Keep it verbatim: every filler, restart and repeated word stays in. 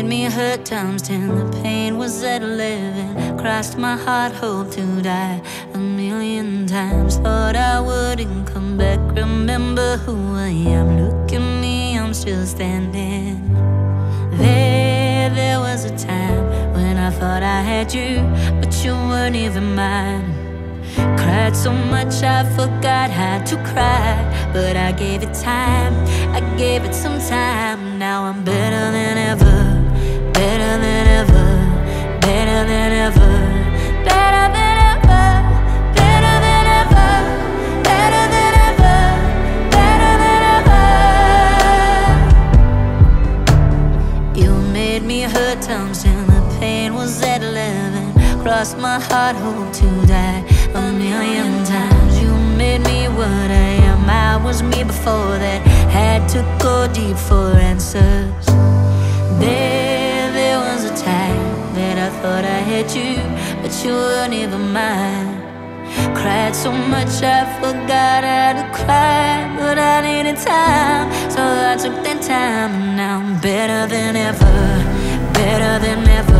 me hurt times ten. The pain was at eleven. Crossed my heart, hope to die a million times. Thought I wouldn't come back. Remember who I am. Look at me, I'm still standing. There, there was a time when I thought I had you, but you weren't even mine. Cried so much I forgot how to cry, but I gave it time, I gave it some time. Now I'm better than ever, better than ever, better than ever, better than ever, better than ever, better than ever, better than ever. You made me hurt times ten. The pain was at eleven. Crossed my heart, hope to die a million times. You made me what I am. I was me before that. Had to go deep for answers. There, there was a time that I thought I had you, but you weren't even mine. Cried so much I forgot how to cry, but I needed time, so I took that time. And now I'm better than ever, better than ever,